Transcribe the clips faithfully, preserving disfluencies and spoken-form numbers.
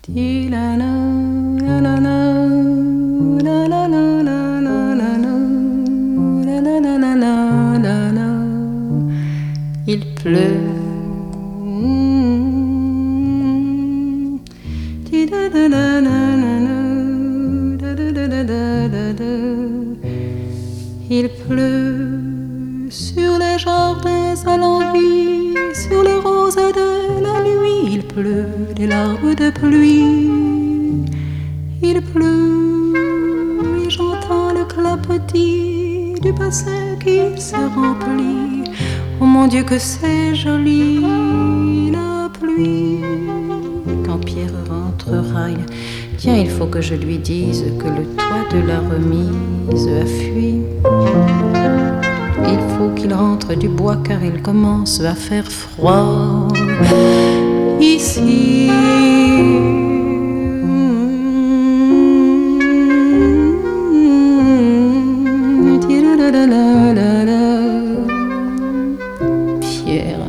Di la la la la la la la la la la la la la la la la la. Il pleut. Di da da da da da da da da da da. Il pleut sur les jardins à l'envie, sur les roses de la nuit. Il pleut des larmes de pluie. Il pleut et j'entends le clapotis du bassin qui se remplit. Oh mon Dieu que c'est joli la pluie. Quand Pierre rentrera, il... tiens, il faut que je lui dise que le toit de la remise a fui. Il faut qu'il rentre du bois car il commence à faire froid ici. Pierre.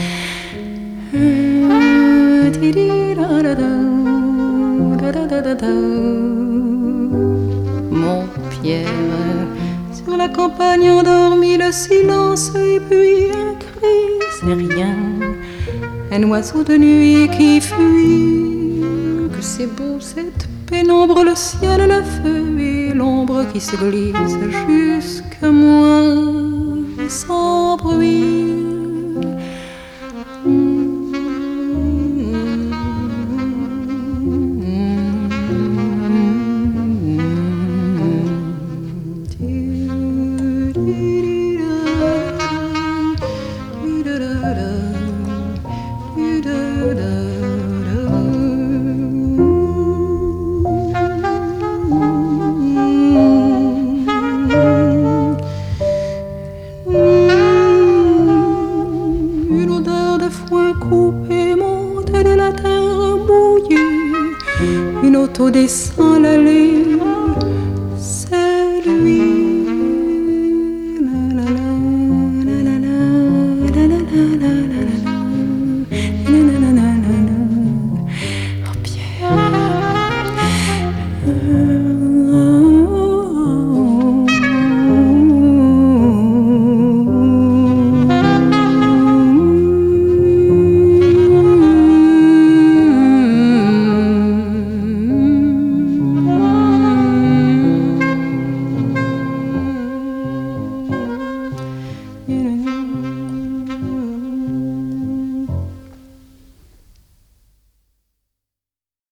Mon Pierre, sur la campagne endormie, le silence et puis un cri, c'est rien. Un oiseau de nuit qui fuit. Que c'est beau cette pénombre, le ciel, le feu et l'ombre qui se glisse jusqu'à moi sans bruit. Coupé monte de la terre mouillée, une auto descend l'allée